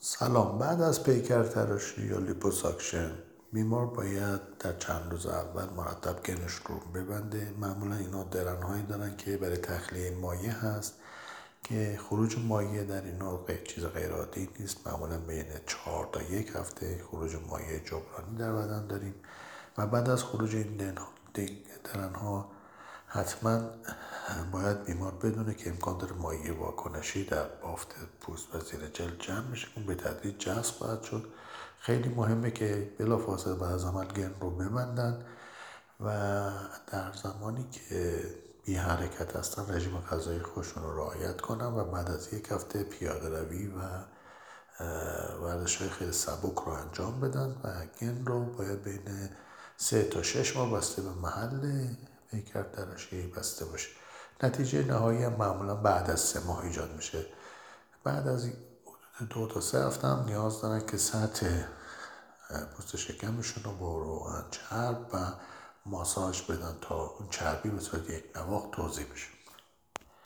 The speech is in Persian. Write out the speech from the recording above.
سلام. بعد از پیکر تراشی یا لیپوساکشن بیمار باید در چند روز اول مرتب گنش رو ببنده. معمولا اینا درنهایی دارن که برای تخلیه مایع هست که خروج مایع در اینا چیز غیر عادی نیست. معمولا بین 4 تا 1 هفته خروج مایع جبرانی در بدن داریم و بعد از خروج این درنها حتما باید بیمار بدونه که امکان داره مایع واکنشی در بافت پوست و زیر جلد جمع میشه، اون به تدریج جذب خواهد شد. خیلی مهمه که بلافاصله بعد از عمل گن رو ببندن و در زمانی که بی حرکت هستن رژیم غذایی خودشون رو رعایت کنن و بعد از 1 هفته پیاده روی و ورزش‌های خیلی سبک رو انجام بدن و گن رو باید بین 3 تا 6 ماه بسته به محل پیکر تراشی بسته باشه. نتیجه نهایی هم معمولا بعد از 3 ماه ایجاد میشه. بعد از 2 تا 3 هفته هم نیاز دارن که سطح پوست شکمشون رو با روغن چرب و ماساژ بدن تا اون چربی به صورت یک نواخت توزیع بشه.